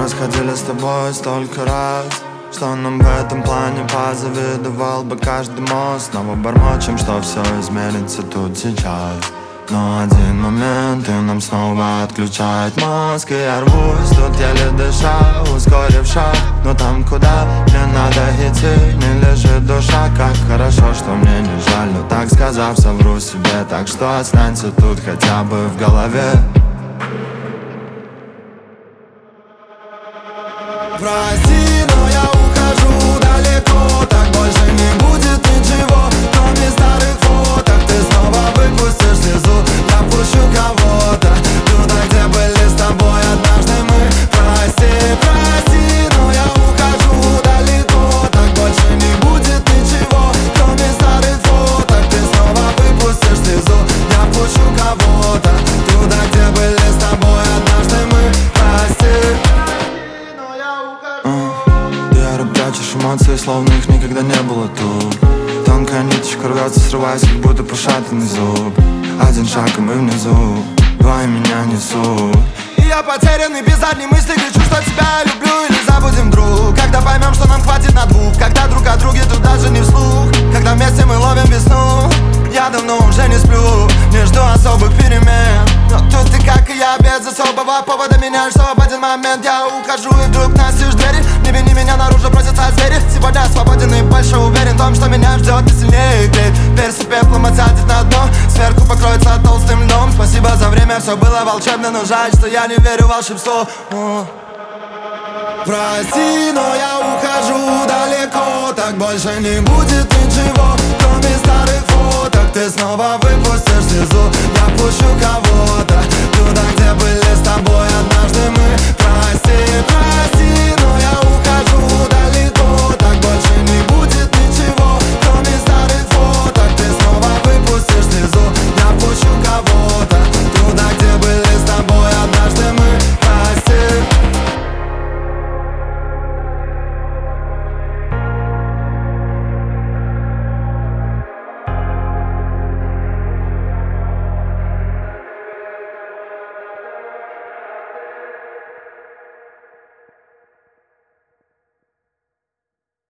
расходили с тобой столько раз, что нам в этом плане позавидовал бы каждый мост. Снова бормочем, что все изменится тут сейчас, но один момент и нам снова отключает мозг. И я рвусь, тут еле дыша, ускорив шаг. Но там, куда мне надо идти, не лежит душа. Как хорошо, что мне не жаль, но так сказав, совру себе. Так что останься тут хотя бы в голове. Прости, но я ухожу далеко, так больше не будет ничего, кроме старых фоток. Ты снова выпустишь слезу, я пущу кого-то туда, где были с тобой однажды мы. Прости, прости, но я ухожу далеко, так больше не будет ничего, кроме старых фоток. Ты снова выпустишь слезу, я пущу кого-то туда, где были с тобой однажды мы. Прости. Прячешь эмоции, словно их никогда не было тут. Тонкая ниточка рвется, срываясь, как будто пошатанный зуб. Один шаг, и мы внизу, два и меня несут. И я потерянный, без задней мысли кричу, что тебя люблю. Или забудем, друг, когда поймем, что нам хватит на двух. Когда друг о друге тут даже не вслух, когда вместе мы ловим весну. Я давно уже не сплю, не жду особых перемен. Но тут ты, как и я, без особого повода меняешь все. В один момент я ухожу, и вдруг настежь двери. Не вини меня, наружу просятся звери. Сегодня свободен и больше уверен в том, что меня ждет и сильнее греет. Перси пеплом отсядет на дно, сверху покроется толстым льдом. Спасибо за время, все было волшебно, но жаль, что я не верю в волшебство. Прости, но я ухожу далеко, так больше не будет ничего, кроме старых фоток. Ты снова выпустишь слезу, я пущу кого-то туда, где были